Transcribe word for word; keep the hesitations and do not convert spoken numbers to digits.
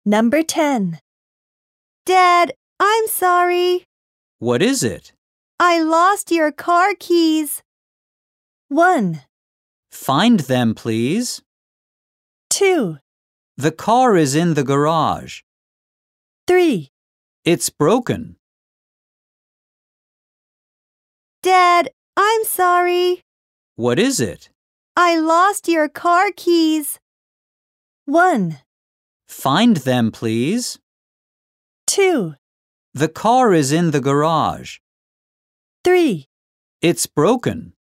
Number ten. Dad, I'm sorry. What is it? I lost your car keys. one, Find them, please. two, The car is in the garage. three. It's broken. Dad, I'm sorry. What is it? I lost your car keys. one, Find them, please. two, The car is in the garage. three. It's broken.